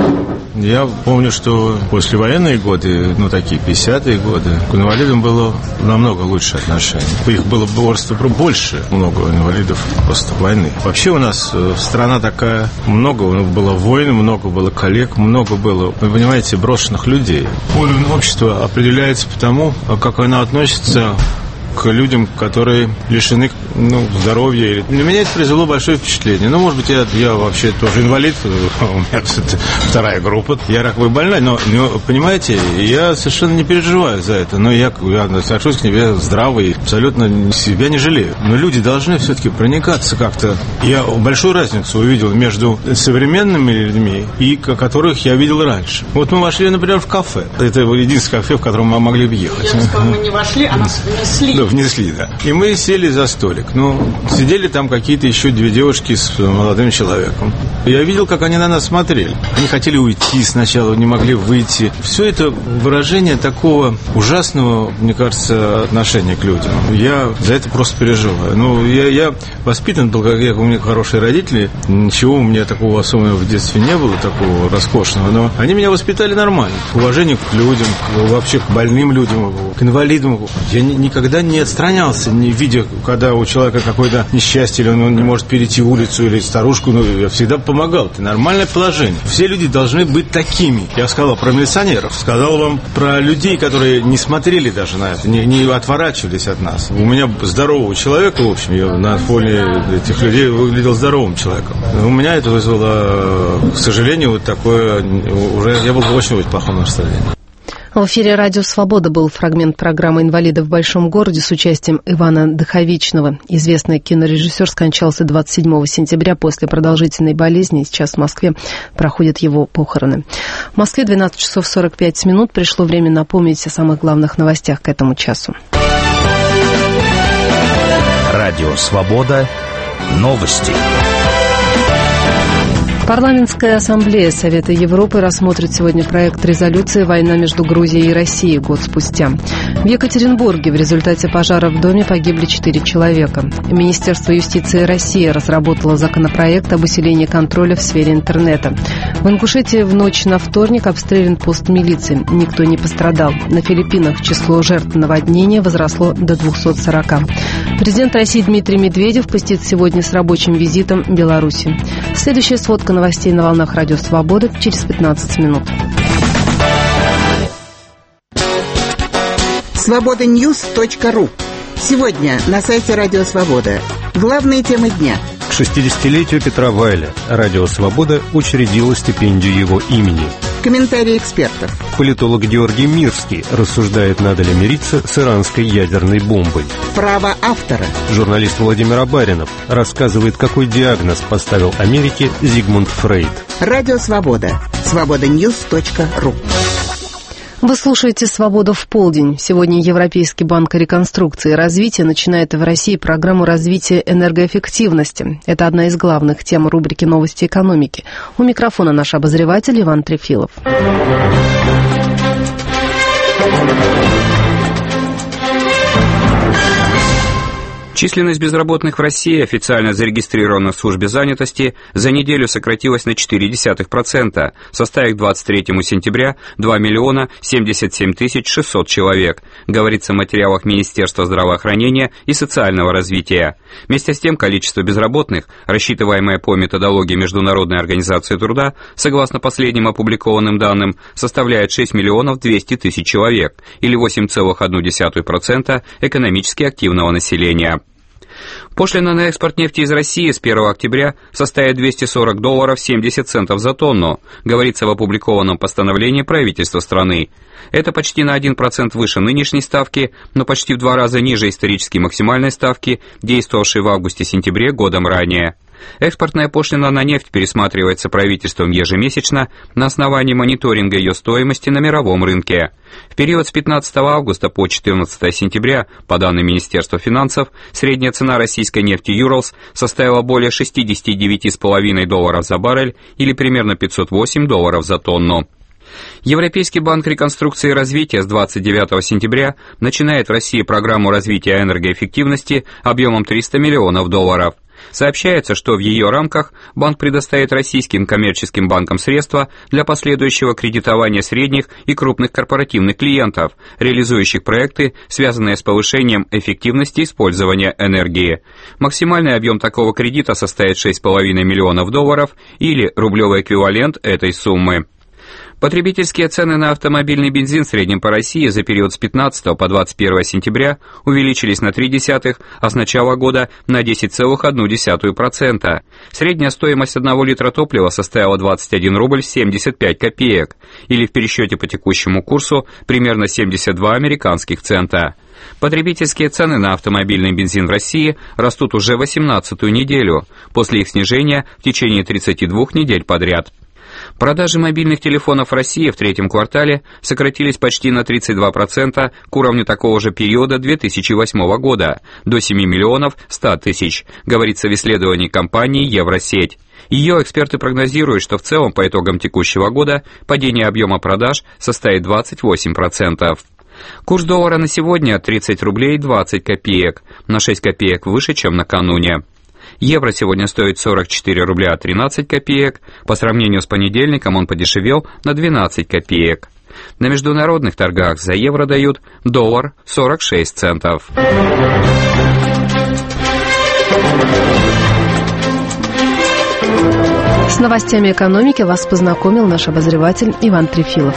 Я помню, что после военные годы, ну, такие пятидесятые годы, к инвалидам было намного лучше отношение. Их было просто больше, много инвалидов после войны. Вообще у нас страна такая, много было войн, много было коллег, много было, вы понимаете, брошенных людей. Уровень общества определяется по тому, как оно относится к людям, которые лишены, ну, здоровья. Для меня это произвело большое впечатление. Ну, может быть, я, я вообще тоже инвалид, у меня вторая группа, я раковый больной, но, но, понимаете, я совершенно не переживаю за это, но я, я отношусь к себе здравый, абсолютно себя не жалею. Но люди должны все-таки проникаться как-то. Я большую разницу увидел между современными людьми и которых я видел раньше. Вот мы вошли, например, в кафе. Это единственное кафе, в котором мы могли бы ехать. Я бы сказала, мы не вошли, а нас внесли. Да, внесли, да. И мы сели за столик. Ну, сидели там какие-то еще две девушки с молодым человеком. Я видел, как они на нас смотрели. Они хотели уйти сначала, не могли выйти. Все это выражение такого ужасного, мне кажется, отношения к людям. Я за это просто переживаю. Ну, я, я воспитан был, как я, у меня хорошие родители. Ничего у меня такого особенного в детстве не было, такого роскошного. Но они меня воспитали нормально. Уважение к людям, вообще к больным людям, к инвалидам. Я ни, никогда не отстранялся, не видя, когда у человека какое-то несчастье, или он не может перейти улицу, или старушку, ну, я всегда помогал. Это нормальное положение. Все люди должны быть такими. Я сказал про милиционеров, сказал вам про людей, которые не смотрели даже на это, не, не отворачивались от нас. У меня здорового человека, в общем, я на фоне этих людей выглядел здоровым человеком. У меня это вызвало, к сожалению, вот такое, уже я был в очень-очень плохом настроении. В эфире «Радио Свобода» был фрагмент программы «Инвалиды в большом городе» с участием Ивана Дыховичного. Известный кинорежиссер скончался двадцать седьмого сентября после продолжительной болезни. Сейчас в Москве проходят его похороны. В Москве двенадцать часов сорок пять минут. Пришло время напомнить о самых главных новостях к этому часу. «Радио Свобода». Новости. Парламентская ассамблея Совета Европы рассмотрит сегодня проект резолюции «Война между Грузией и Россией» год спустя. В Екатеринбурге в результате пожара в доме погибли четыре человека. Министерство юстиции России разработало законопроект об усилении контроля в сфере интернета. В Ингушетии в ночь на вторник обстрелян пост милиции. Никто не пострадал. На Филиппинах число жертв наводнения возросло до двухсот сорока. Президент России Дмитрий Медведев посетит сегодня с рабочим визитом Беларуси. Следующая сводка новостей на волнах Радио Свобода через пятнадцать минут. свобода ньюс точка ру. Сегодня на сайте Радио Свобода. Главные темы дня. К шестидесятилетию Петра Вайля Радио Свобода учредило стипендию его имени. Комментарии экспертов. Политолог Георгий Мирский рассуждает, надо ли мириться с иранской ядерной бомбой. Право автора. Журналист Владимир Абаринов рассказывает, какой диагноз поставил Америке Зигмунд Фрейд. Радио Свобода. свобода ньюс точка ру. Вы слушаете «Свобода в полдень». Сегодня Европейский банк реконструкции и развития начинает в России программу развития энергоэффективности. Это одна из главных тем рубрики «Новости экономики». У микрофона наш обозреватель Иван Трефилов. Численность безработных в России, официально зарегистрированных в службе занятости, за неделю сократилась на ноль целых четыре десятых процента, составив к двадцать третьему сентября два миллиона семьдесят семь тысяч шестьсот человек, говорится в материалах Министерства здравоохранения и социального развития. Вместе с тем, количество безработных, рассчитываемое по методологии Международной организации труда, согласно последним опубликованным данным, составляет шесть миллионов двести тысяч человек, или восемь целых одна десятая процента экономически активного населения. Пошлина на экспорт нефти из России с первого октября составит двести сорок долларов семьдесят центов за тонну, говорится в опубликованном постановлении правительства страны. Это почти на один процент выше нынешней ставки, но почти в два раза ниже исторически максимальной ставки, действовавшей в августе-сентябре годом ранее. Экспортная пошлина на нефть пересматривается правительством ежемесячно на основании мониторинга ее стоимости на мировом рынке. В период с пятнадцатого августа по четырнадцатое сентября, по данным Министерства финансов, средняя цена российской нефти Urals составила более шестьдесят девять целых пять десятых долларов за баррель или примерно пятьсот восемь долларов за тонну. Европейский банк реконструкции и развития с двадцать девятого сентября начинает в России программу развития энергоэффективности объемом триста миллионов долларов. Сообщается, что в ее рамках банк предоставит российским коммерческим банкам средства для последующего кредитования средних и крупных корпоративных клиентов, реализующих проекты, связанные с повышением эффективности использования энергии. Максимальный объем такого кредита составит шесть целых пять десятых миллионов долларов или рублевый эквивалент этой суммы. Потребительские цены на автомобильный бензин в среднем по России за период с пятнадцатого по двадцать первое сентября увеличились на три десятых, а с начала года на десять целых одна десятая процента. Средняя стоимость одного литра топлива составила двадцать один рубль семьдесят пять копеек, или в пересчете по текущему курсу примерно семьдесят два американских цента. Потребительские цены на автомобильный бензин в России растут уже восемнадцатую неделю, после их снижения в течение тридцати двух недель подряд. Продажи мобильных телефонов в России в третьем квартале сократились почти на тридцать два процента к уровню такого же периода две тысячи восьмого года, до семи миллионов ста тысяч, говорится в исследовании компании Евросеть. Ее эксперты прогнозируют, что в целом по итогам текущего года падение объема продаж составит двадцать восемь процентов. Курс доллара на сегодня тридцать рублей двадцать копеек, на шесть копеек выше, чем накануне. Евро сегодня стоит сорок четыре рубля тринадцать копеек, по сравнению с понедельником он подешевел на двенадцать копеек. На международных торгах за евро дают доллар сорок шесть центов. С новостями экономики вас познакомил наш обозреватель Иван Трефилов.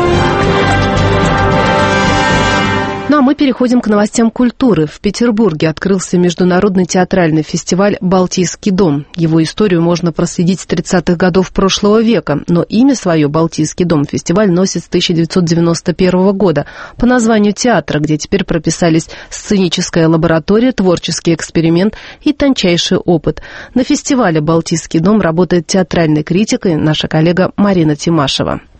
Ну а мы переходим к новостям культуры. В Петербурге открылся международный театральный фестиваль «Балтийский дом». Его историю можно проследить с тридцатых годов прошлого века, но имя свое «Балтийский дом» фестиваль носит с тысяча девятьсот девяносто первого года по названию театра, где теперь прописались сценическая лаборатория, творческий эксперимент и тончайший опыт. На фестивале «Балтийский дом» работает театральной критикой наша коллега Марина Тимашева.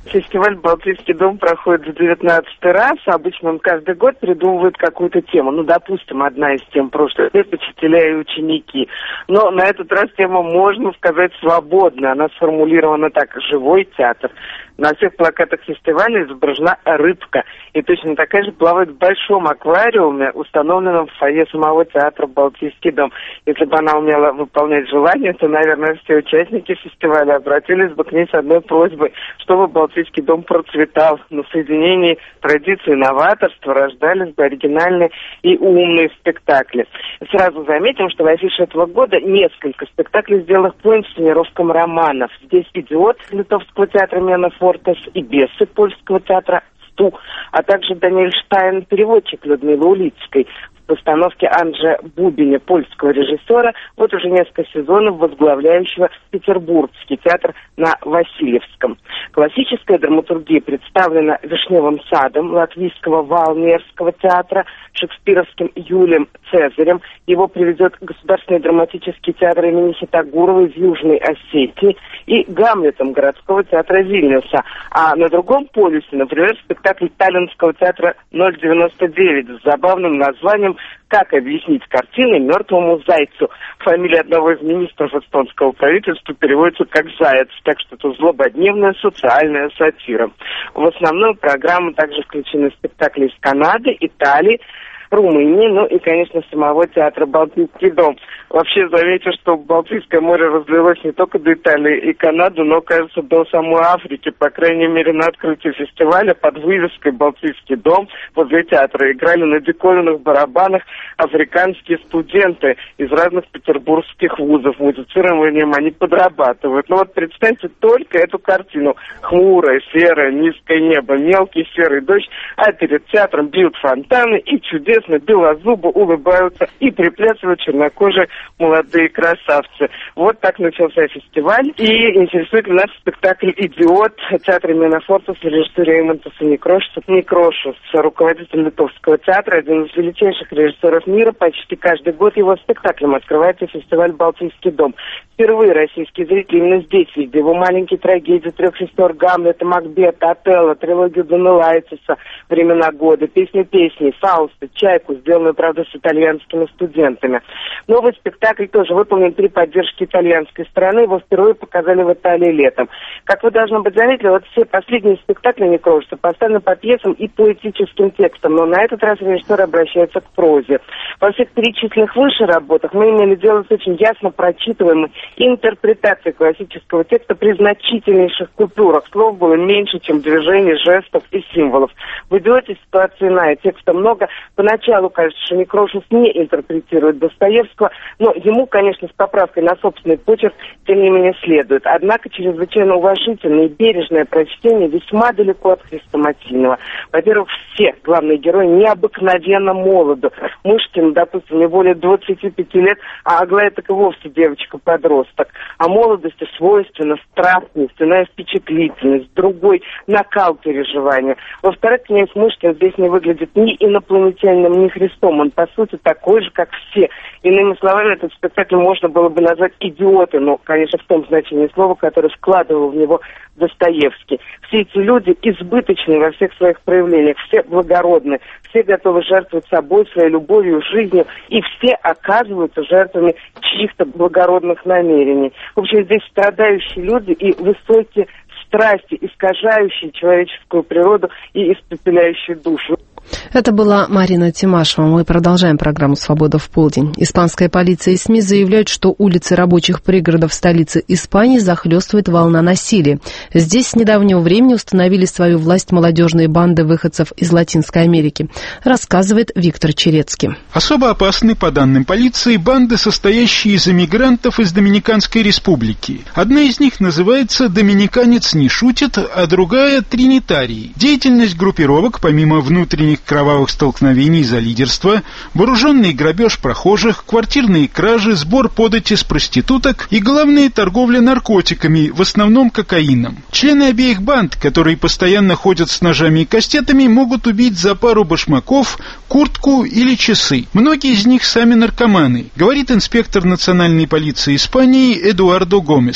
Фестиваль «Балтийский дом» проходит в девятнадцатый раз. Обычно он каждый год придумывает какую-то тему. Ну, допустим, одна из тем прошлых лет — учителя и ученики. Но на этот раз тема, можно сказать, свободная. Она сформулирована так: «Живой театр». На всех плакатах фестиваля изображена рыбка. И точно такая же плавает в большом аквариуме, установленном в фойе самого театра «Балтийский дом». Если бы она умела выполнять желания, то, наверное, все участники фестиваля обратились бы к ней с одной просьбой, чтобы «Балтийский дом» процветал. На соединении традиций и новаторства рождались бы оригинальные и умные спектакли. Сразу заметим, что в афише этого года несколько спектаклей, сделанных по инсценировкам романов. Здесь «Идиот» Литовского театра Мена Фортес и «Бесы» Польского театра Сту, а также Даниэль Штайн, переводчик Людмилы Улицкой, в постановке Анджея Бубиня, польского режиссера, вот уже несколько сезонов возглавляющего Петербургский театр на Васильевском. Классическая драматургия представлена «Вишневым садом» латвийского Валмерского театра, шекспировским Юлием Цезарем. Его приведет Государственный драматический театр имени Хитагурова из Южной Осетии и Гамлетом городского театра Вильнюса. А на другом полюсе, например, спектакль Таллинского театра ноль девяносто девять с забавным названием «Как объяснить картины мертвому зайцу». Фамилия одного из министров эстонского правительства переводится как «Заяц», так что это злободневная социальная сатира. В основную программу также включены спектакли из Канады, Италии, Румынии, ну и, конечно, самого театра «Балтийский дом». Вообще, замечу, что Балтийское море разлилось не только до Италии и Канады, но, кажется, до самой Африки. По крайней мере, на открытии фестиваля под вывеской «Балтийский дом» возле театра играли на диковинных барабанах африканские студенты из разных петербургских вузов. Музицированием они подрабатывают. Ну вот представьте только эту картину. Хмурое, серое, низкое небо, мелкий серый дождь, а перед театром бьют фонтаны и чудесно белозубо улыбаются и приплясывают чернокожие молодые красавцы. Вот так начался фестиваль. И интересует нас спектакль «Идиот» театра Мена Фортес в режиссуре Эймонтаса Некрошеса. Некрошес, руководитель Литовского театра, один из величайших режиссеров мира. Почти каждый год его спектаклем открывается фестиваль «Балтийский дом». Впервые российские зрители именно здесь видели его маленькие трагедии «Трех сестер», Гамлета, Макбета, Отелло, трилогию Донелайтиса «Времена года», песню песни, Фауста, Чайку, сделанную, правда, с итальянскими студентами. Новый спектакль тоже выполнен при поддержке итальянской стороны. Его впервые показали в Италии летом. Как вы, должны быть, заметили, вот все последние спектакли Некрошеса поставлены по пьесам и поэтическим текстам, но на этот раз режиссер обращается к прозе. Во всех перечисленных выше работах мы имели дело с очень ясно прочитываемой интерпретацией классического текста при значительнейших купюрах. Слов было меньше, чем движений, жестов и символов. В «Идиоте» ситуация иная. Текста много. Поначалу кажется, что Некрошес не интерпретирует Достоевского, но ему, конечно, с поправкой на собственный почерк, тем не менее, следует. Однако чрезвычайно уважительное и бережное прочтение весьма далеко от хрестоматийного. Во-первых, все главные герои необыкновенно молоды. Мышкину, допустим, не более двадцати пяти лет, а Аглая так и вовсе девочка-подросток. А молодости свойственна страстность, иная впечатлительность, другой накал переживания. Во-вторых, князь Мышкин здесь не выглядит ни инопланетянином, ни Христом. Он, по сути, такой же, как все. Иными словами, этот спектакль можно было бы назвать «Идиоты», но, конечно, в том значении слова, которое вкладывал в него Достоевский. Все эти люди избыточны во всех своих проявлениях, все благородны, все готовы жертвовать собой, своей любовью, жизнью, и все оказываются жертвами чьих-то благородных намерений. В общем, здесь страдающие люди и высокие страсти, искажающие человеческую природу и испепеляющие душу. Это была Марина Тимашева. Мы продолжаем программу «Свобода в полдень». Испанская полиция и СМИ заявляют, что улицы рабочих пригородов столицы Испании захлестывает волна насилия. Здесь с недавнего времени установили свою власть молодежные банды выходцев из Латинской Америки, рассказывает Виктор Черецкий. Особо опасны, по данным полиции, банды, состоящие из эмигрантов из Доминиканской республики. Одна из них называется «Доминиканец не шутит», а другая «Тринитарий». Деятельность группировок, помимо внутренних кровавых столкновений за лидерство, вооруженный грабеж прохожих, квартирные кражи, сбор подати с проституток и, главное, торговля наркотиками, в основном кокаином. Члены обеих банд, которые постоянно ходят с ножами и кастетами, могут убить за пару башмаков, куртку или часы. Многие из них сами наркоманы, говорит инспектор национальной полиции Испании Эдуардо Гомес.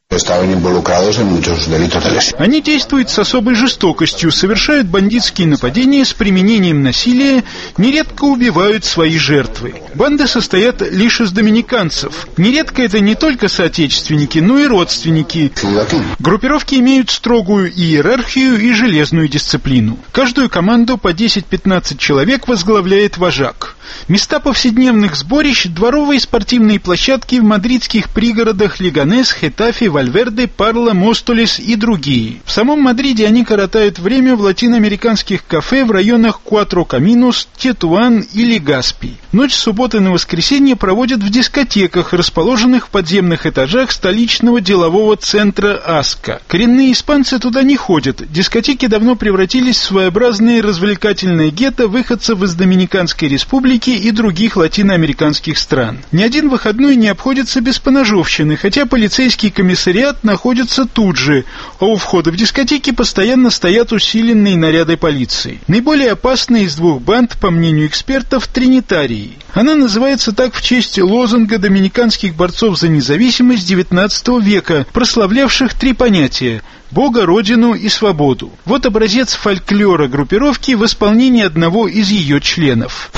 Они действуют с особой жестокостью, совершают бандитские нападения с применением насилия, нередко убивают свои жертвы. Банды состоят лишь из доминиканцев. Нередко это не только соотечественники, но и родственники. Группировки имеют строгую иерархию и железную дисциплину. Каждую команду по десять-пятнадцать человек возглавляет вожак. Места повседневных сборищ – дворовые спортивные площадки в мадридских пригородах Леганес, Хетафе, Вальверде, Парла, Мостолес и другие. В самом Мадриде они коротают время в латиноамериканских кафе в районах Куатро Каминос, Тетуан или Гаспи. Ночь субботы на воскресенье проводят в дискотеках, расположенных в подземных этажах столичного делового центра Аска. Коренные испанцы туда не ходят. Дискотеки давно превратились в своеобразные развлекательные гетто выходцев из Доминиканской республики и других латиноамериканских стран. Ни один выходной не обходится без поножовщины, хотя полицейский комиссариат находится тут же, а у входа в дискотеки постоянно стоят усиленные наряды полиции. Наиболее опасная из двух банд, по мнению экспертов, Тринитарии. Она называется так в честь лозунга доминиканских борцов за независимость девятнадцатого века, прославлявших три понятия – Бога, Родину и свободу. Вот образец фольклора группировки в исполнении одного из ее членов.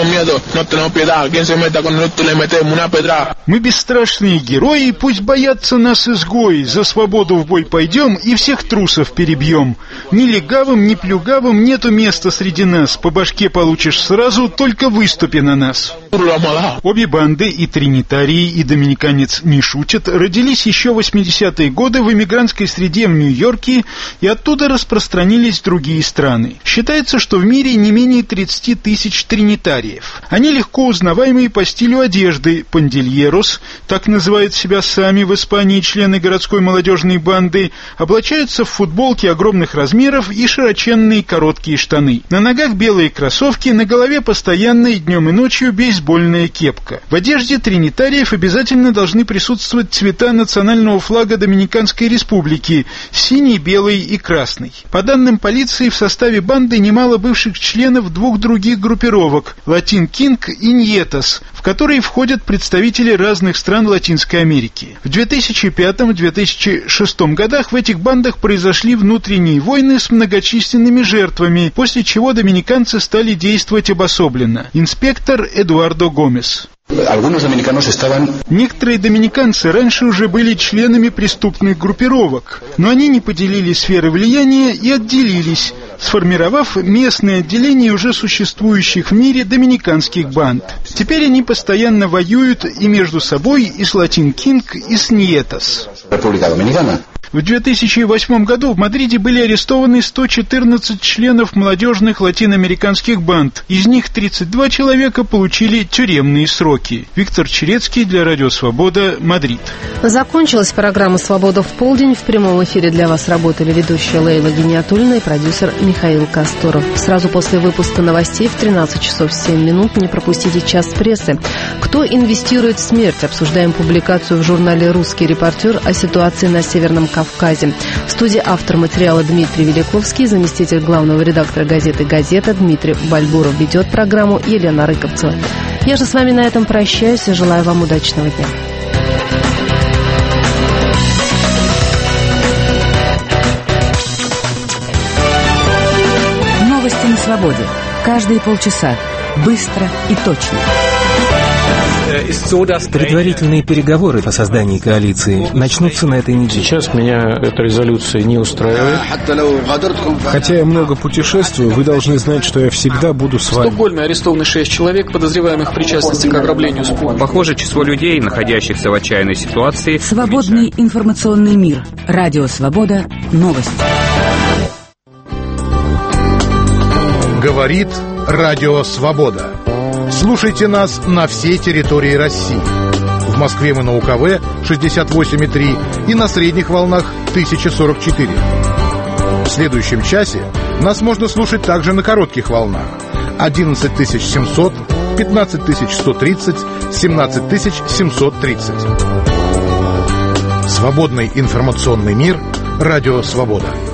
Мы бесстрашные герои, пусть боятся нас изгои, за свободу в бой пойдем и всех трусов перебьем. Ни легавым, ни плюгавым нету места среди нас, по башке получишь сразу, только выступи на нас. Обе банды, и Тринитарии, и Доминиканец не шутят, родились еще в восьмидесятые годы в эмигрантской среде в Нью-Йорке и оттуда распространились в другие страны. Считается, что в мире не менее тридцати тысяч тринитариев. Они легко узнаваемые по стилю одежды, пандильерос, так называют себя сами в Испании члены городской молодежной банды, облачаются в футболки огромных размеров и широченные короткие штаны. На ногах белые кроссовки, на голове постоянно и днем и ночью бейсбольная кепка. В одежде тринитариев обязательно должны присутствовать цвета национального флага Доминиканской республики – синий, белый и красный. По данным полиции, в составе банды немало бывших членов двух других группировок – Латин Кинг и Ньетос, в которые входят представители разных стран Латинской Америки. В две тысячи пятом — две тысячи шестом годах в этих бандах произошли внутренние войны с многочисленными жертвами, после чего доминиканцы стали действовать обособленно. Инспектор Эдуардо Гомес. Некоторые доминиканцы раньше уже были членами преступных группировок, но они не поделили сферы влияния и отделились, сформировав местные отделения уже существующих в мире доминиканских банд. Теперь они постоянно воюют и между собой, и с Латин Кинг, и с Ньетос. В две тысячи восьмом году в Мадриде были арестованы сто четырнадцать членов молодежных латиноамериканских банд. Из них тридцать два человека получили тюремные сроки. Виктор Черецкий для Радио Свобода, Мадрид. Закончилась программа «Свобода в полдень». В прямом эфире для вас работали ведущая Лейла Гениатульна и продюсер Михаил Касторов. Сразу после выпуска новостей в тринадцать часов семь минут не пропустите час прессы. Кто инвестирует в смерть? Обсуждаем публикацию в журнале «Русский репортер» о ситуации на Северном Кавказе. В студии автор материала Дмитрий Великовский, заместитель главного редактора газеты «Газета» Дмитрий Бальбуров, ведет программу Елена Рыковцева. Я же с вами на этом прощаюсь и желаю вам удачного дня. Новости на свободе. Каждые полчаса. Быстро и точно. Предварительные переговоры по созданию коалиции начнутся на этой неделе. Сейчас меня эта резолюция не устраивает. Хотя я много путешествую, вы должны знать, что я всегда буду с вами. В Стокгольме арестованы шесть человек, подозреваемых в причастности к ограблению спора. Похоже, число людей, находящихся в отчаянной ситуации... Свободный информационный мир. Радио Свобода. Новости. Говорит Радио Свобода. Слушайте нас на всей территории России. В Москве мы на УКВ шестьдесят восемь и три и на средних волнах тысяча сорок четыре. В следующем часе нас можно слушать также на коротких волнах одиннадцать тысяч семьсот, пятнадцать тысяч сто тридцать, семнадцать тысяч семьсот тридцать. Свободный информационный мир. Радио Свобода.